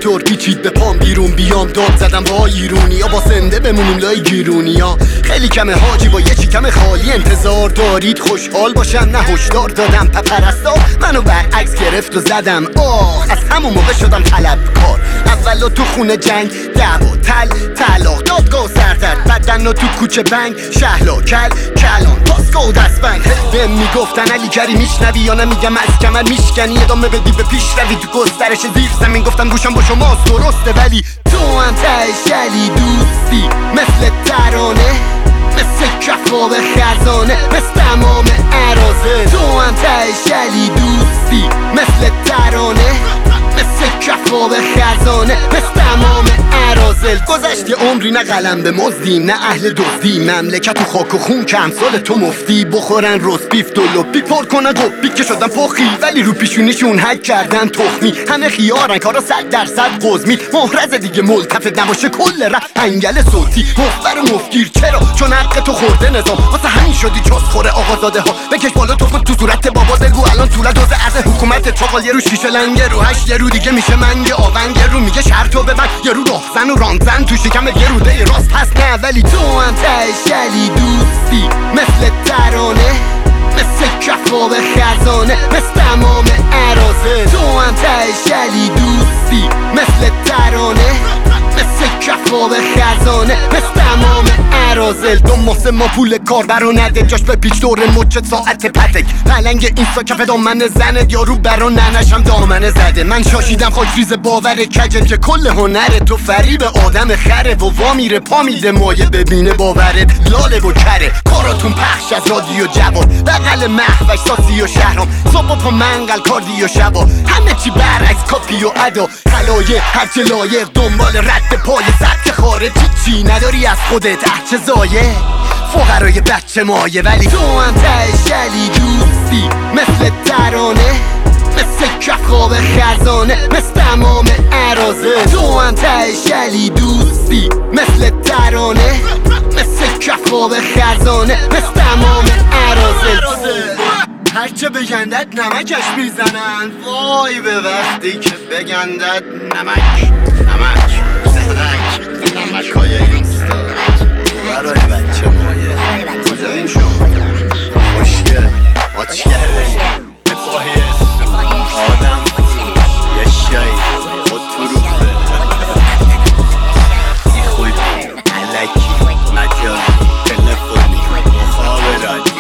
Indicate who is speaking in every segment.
Speaker 1: دور پیچید به پام بیرون بیام داد زدم با ایرونی یا با سنده بمونیم لای گیرونی ها. خیلی کمه حاجی با یه چیکم خالی انتظار دارید خوشحال باشم، نه هشدار دادم پرستا منو برعکس گرفت و زدم از همون موقع شدم طلبکار. اولو تو خونه جنگ دعوا طلاق دادگاه سردرد بدن و تو کوچه بنگ شهلا کلان پاسگاه و دستبند. بهم میگفتن علی کری میشنوی یا نمیگم از کمر میشکنی ادامه بدی به پیش روی تو گسترش زیر زمین. گفتم گوشم با شماست درسته ولی تو هم تشلی دوستی مثل ترانه مثل کفاب خزانه مثل تمام عرازه. تو هم تشلی دوستی مثل ترانه مثل کفاب خزانه مثل تمام عرازل. گذشت عمری نه قلم به مزدیم نه اهل دزدی، مملکت و خاک و خون که امثال تو مفتی بخورن رسبیف دلوپی پر کنن قبی که شدن پخی ولی رو پیشونیشون حک کردن تخمی. همه خیارن کارا 100% قزمی محرز دیگه ملتفت نباشه کل رفت انگل صوتی مخبر و مفگیر. چرا؟ چون حق تو خورده نظام واسه همین شدی جز خوره آقازاده ها. بکش بالا تو صورت بابا دلگو الان طول دوز از حکومت چاقال. یه رو شیشه لنگه رو 8 یه رو دیگه میشه منگ آونگ یه رو میگه شرطو ببند یه رو راهزن و رانزن تو شکم یه روده راست هست نه ولی تو هم تشلی دوستی مثل ترانه مثل کفاب خزانه مثل تمام عرازه. تو هم تشلی دوستی مثل ترانه مثل کفاب خزانه مثل تمام عرازل. دو ماسه ما پول کار برا نده جاش به پیچ دور مچ ساعت پتک پلنگ اینستا کف دامن زنه یارو برا ننشم دامنه زده. من شاشیدم خاک ریز باور کجم که کل هنر تو فریب آدم خره و وا میره پا میده مایه ببینه باورت لاله و کره. کاراتون پخش از رادیو جواد بغل محوش ساسی و شهرام صبح پا منقل کاردی و شبا همه چی برعکس کاپی و ادا خلایه هرچه لایق دنبال رد پای سبک خارجی چی نداری از خودت چه زایه فقرای بچه مایه ولی تو هم تشلی دوستی مثل ترانه مثل کفاب خزانه مثل تمام عرازه. تو هم تشلی دوستی مثل ترانه مثل کفاب خزانه مثل تمام عرازه. هرچه بگندد نمکش میزنن وای به وقتی که بگندد نمک زرک نمکای اینستا برای بچه مایه کجایین شما خوشگل ماچ کرده بفاهیست آدم یه شایی خود تو رو یه خوی علکی مجال تلفنی مخابراتی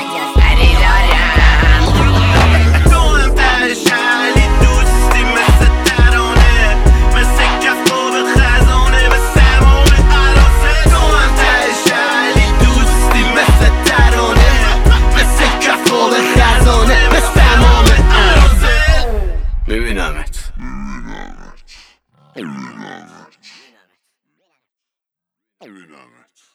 Speaker 1: میبینمت